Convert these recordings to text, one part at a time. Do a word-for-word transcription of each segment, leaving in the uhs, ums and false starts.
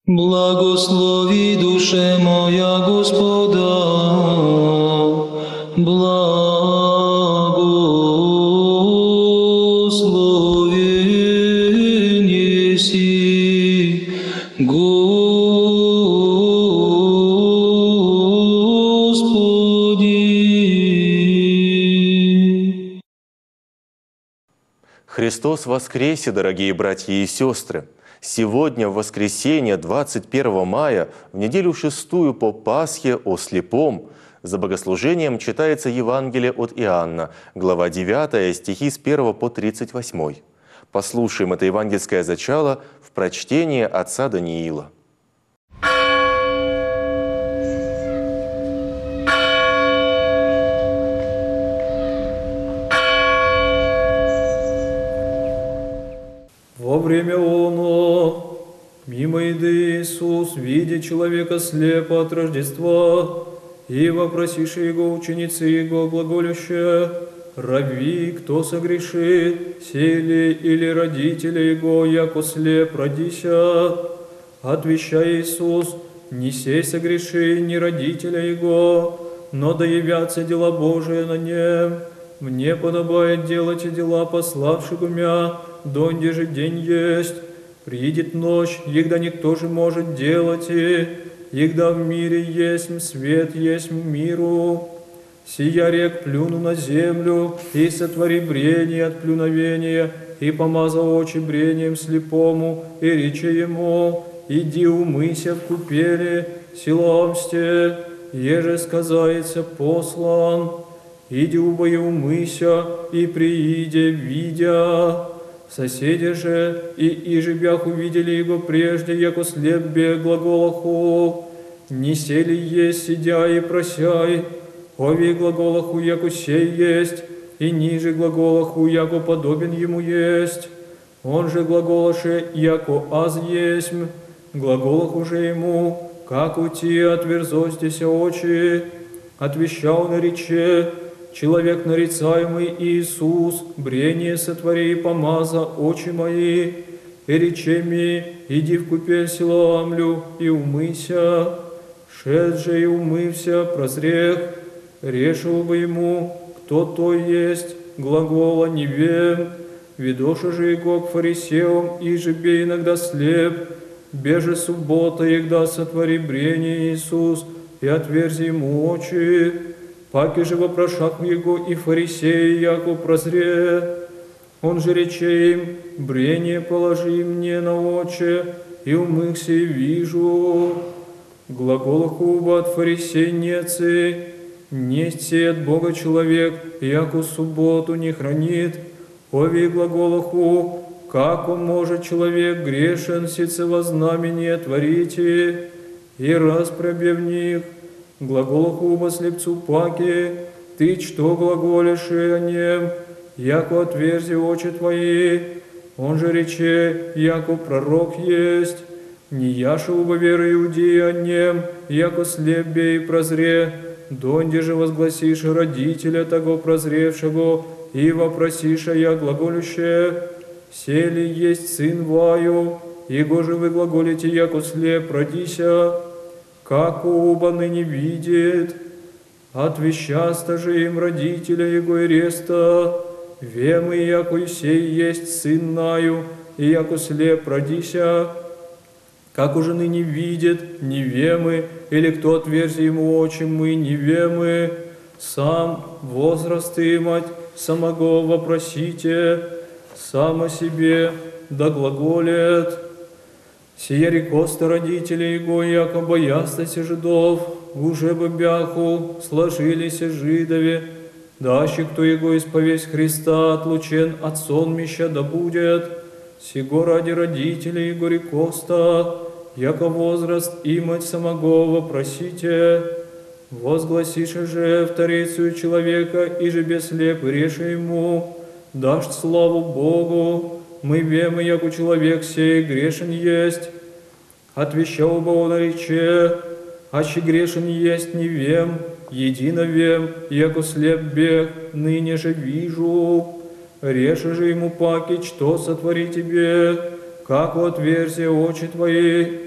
Благослови, душе моя, Господа, благословен еси, Господи. Христос воскресе, дорогие братья и сестры! Сегодня, в воскресенье, двадцать первого мая, в неделю шестую по Пасхе о слепом, за богослужением читается Евангелие от Иоанна, глава девятая, стихи с первого по тридцать восьмой. Послушаем это евангельское зачало в прочтении отца Даниила. Во время оно, мимо еды Иисус, видя человека слепо от Рождества, и вопросивши его ученицы его глаголющие: «Рави, кто согрешит, сей ли или родители его, яко слеп родися?» Отвечая Иисус: «Не сей согреши, ни родителя его, но да явятся дела Божии на нем. Мне подобает делать и дела пославшего мя, донде же день есть. Придет ночь, егда никто же может делать, и егда в мире есть свет, есть миру. Сия рек плюну на землю, и сотвори брение от плюновения, и помаза очи брением слепому, и рече ему: иди умыся в купели, силомсте, еже сказается послан. Иди убои умыся, и прииде видя». Соседи же и иже бях увидели его прежде, яко слеп бег глаголаху. Не сели есть, сидя и просяй, ови глаголаху, яко сей есть, и ниже глаголаху, яко подобен ему есть. Он же глаголаше, яко аз есть, глаголаху же ему, как уйти отверзостися очи. Отвещал на рече: человек нарицаемый Иисус, брение сотвори и помаза очи мои, и рече ми: иди в купель Силоамлю и умыся. Шед же и умывся, прозрех, решил бы ему, кто то есть, глагола не вем. Ведоша же его к фарисеям, и же бе иногда слеп, беже суббота, егда сотвори брение Иисус, и отверзи ему очи. Паки же вопрошах его и фарисеи, яко прозре. Он же рече им: брение положи мне на очи, и умыхся и вижу. Глаголаху от фарисей нецы: несть сей от Бога человек, яко субботу не хранит. Ови глаголаху: как он может, человек грешен, сицево знамение творите? И раз пробе в них. Глаголаху во слепцу паки: ты что глаголишь о нем, яко отверзи очи твои? Он же рече: яко пророк есть. Не яше убо веры иудеи о нем, яко слеп бе и прозре, донде же возгласишь родителя того прозревшего, и вопросиша я глаголюще: сей ли есть сын ваю, его же вы глаголите, яко слеп родися? Как оба ныне видит, отвещаста же им родителя его и реста, вем и яко сей есть сын наю, и яко слеп родися. Как уже ныне видит, не вемы, или кто отверзи ему очи, мы не вемы. Сам возраст имать, самого вопросите, сам о себе да глаголет. Сия рекоста родителей его, яко боястася жидов, уже бы бяху сложились жидове, дащи, кто его исповесть Христа отлучен от сонмища да будет. Сего ради родителей его рекоста, яко возраст имать самого вопросите. Возгласише же вторицию человека, и же беслеп реше ему, дашь славу Богу. Мы вемы, яко человек сей грешен есть. Отвещал бы он рече: аще грешен есть не вем, едино вем, яко слеп бег, ныне же вижу. Реше же ему паки, что сотвори тебе, как отверзи очи твои.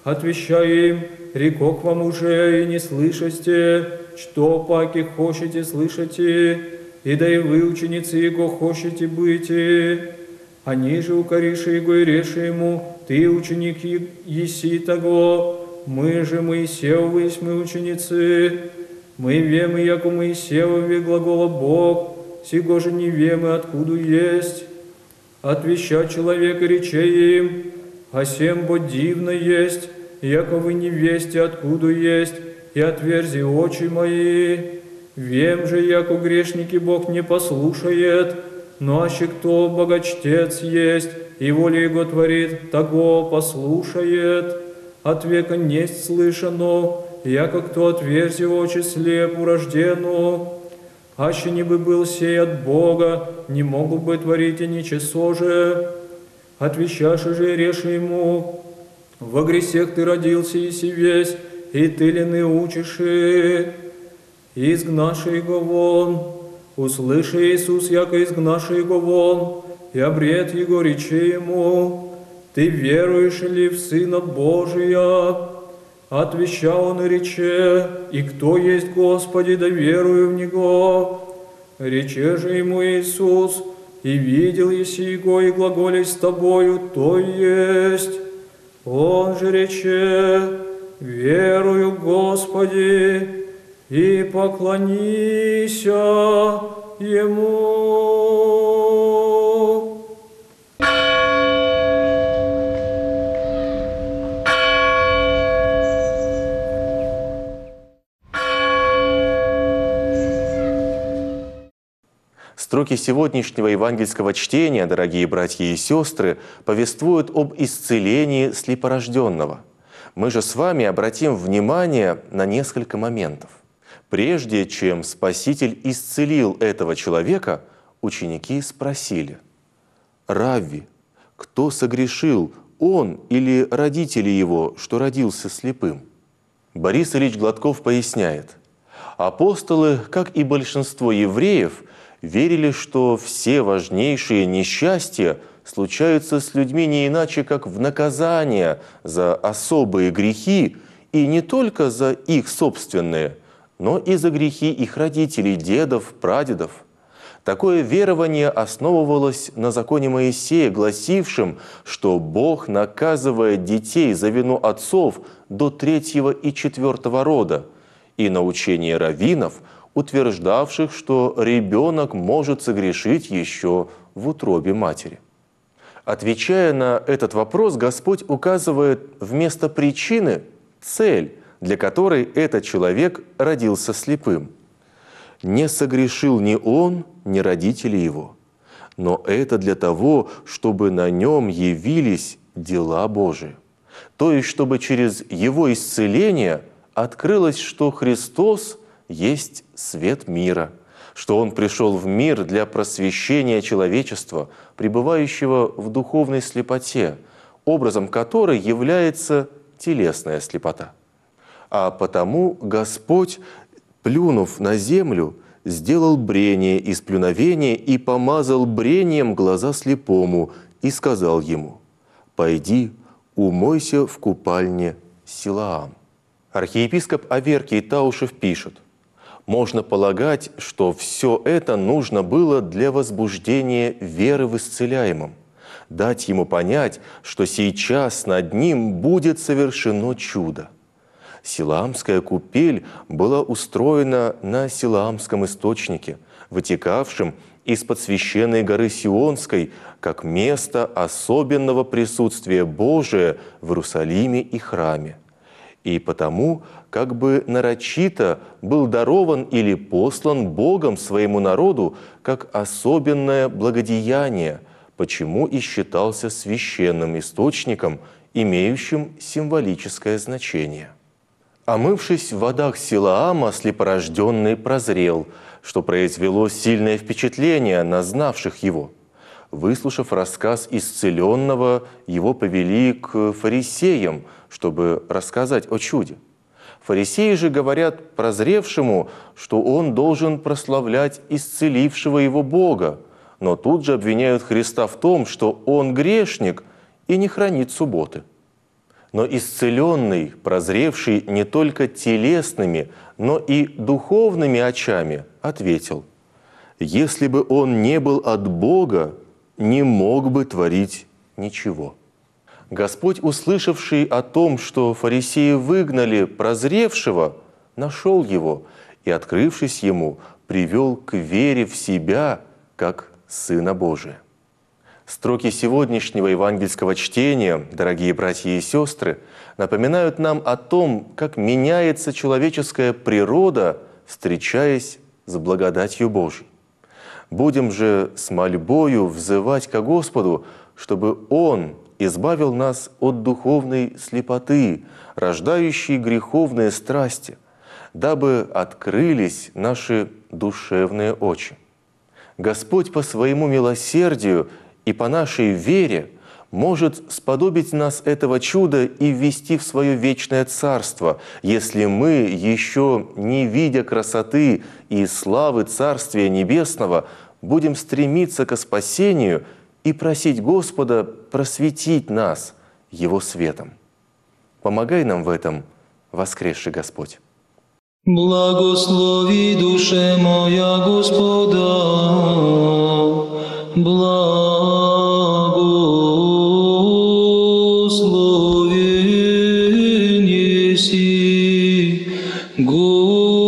Отвещай им, рекох вам уже и не слышите, что паки хочете слышите, и да и вы, ученицы Его, хочете быть. Они же укориши Его и реши Ему, ты ученик еси того, мы же Моисеевы, мы ученицы. Мы вемы, яко Моисееве глагола Бог, сего же не вемы, откуда есть. Отвещать человека речей им, а сем бо дивно есть, яко вы не вести, откуда есть, и отверзи очи мои. Вем же, яко грешники Бог не послушает, но аще кто богочтец есть, и воля Его творит, того послушает. От века несть слышано, яко кто отверзи очи слепу рождену. Аще не бы был сей от Бога, не могу бы творить и ничего же. Отвещаши же и реши ему, во гресех ты родился и си весь, и ты ли не учиши. Изгнаши его вон, услыши Иисус, яко изгнаши его вон, и обрет его речи ему, ты веруешь ли в Сына Божия? Отвещал он и рече, и кто есть Господи, да верую в Него. Рече же ему Иисус, и видел еси Его, и глаголись с тобою, то есть. Он же рече, верую, Господи, и поклонися Ему. Строки сегодняшнего евангельского чтения, дорогие братья и сестры, повествуют об исцелении слепорожденного. Мы же с вами обратим внимание на несколько моментов. Прежде чем Спаситель исцелил этого человека, ученики спросили: «Равви, кто согрешил, он или родители его, что родился слепым?» Борис Ильич Гладков поясняет: апостолы, как и большинство евреев, верили, что все важнейшие несчастья случаются с людьми не иначе, как в наказание за особые грехи, и не только за их собственные, но и за грехи их родителей, дедов, прадедов. Такое верование основывалось на законе Моисея, гласившем, что Бог наказывает детей за вину отцов до третьего и четвертого рода, и на учение раввинов, утверждавших, что ребенок может согрешить еще в утробе матери. Отвечая на этот вопрос, Господь указывает вместо причины цель, для которой этот человек родился слепым. Не согрешил ни он, ни родители его, но это для того, чтобы на нем явились дела Божии, то есть чтобы через его исцеление открылось, что Христос есть свет мира, что Он пришел в мир для просвещения человечества, пребывающего в духовной слепоте, образом которой является телесная слепота. А потому Господь, плюнув на землю, сделал брение из плюновения и помазал брением глаза слепому и сказал ему: «Пойди, умойся в купальне Силаам». Архиепископ Аверкий Таушев пишет: можно полагать, что все это нужно было для возбуждения веры в исцеляемом, дать ему понять, что сейчас над ним будет совершено чудо. Силаамская купель была устроена на Силаамском источнике, вытекавшем из-под священной горы Сионской, как место особенного присутствия Божия в Иерусалиме и храме. И потому как бы нарочито был дарован или послан Богом своему народу как особенное благодеяние, почему и считался священным источником, имеющим символическое значение. Омывшись в водах Силаама, слепорожденный прозрел, что произвело сильное впечатление на знавших его. Выслушав рассказ исцеленного, его повели к фарисеям, чтобы рассказать о чуде. Фарисеи же говорят прозревшему, что он должен прославлять исцелившего его Бога, но тут же обвиняют Христа в том, что он грешник и не хранит субботы. Но исцеленный, прозревший не только телесными, но и духовными очами, ответил: «Если бы он не был от Бога, не мог бы творить ничего». Господь, услышавший о том, что фарисеи выгнали прозревшего, нашел его и, открывшись ему, привел к вере в себя, как Сына Божия. Строки сегодняшнего евангельского чтения, дорогие братья и сестры, напоминают нам о том, как меняется человеческая природа, встречаясь с благодатью Божией. Будем же с мольбою взывать ко Господу, чтобы Он избавил нас от духовной слепоты, рождающей греховные страсти, дабы открылись наши душевные очи. Господь по своему милосердию и по нашей вере может сподобить нас этого чуда и ввести в свое вечное царство, если мы, еще не видя красоты и славы Царствия Небесного, будем стремиться ко спасению и просить Господа просветить нас Его светом. Помогай нам в этом, воскресший Господь. Благослови душе моя Господа, благословен еси, Господи.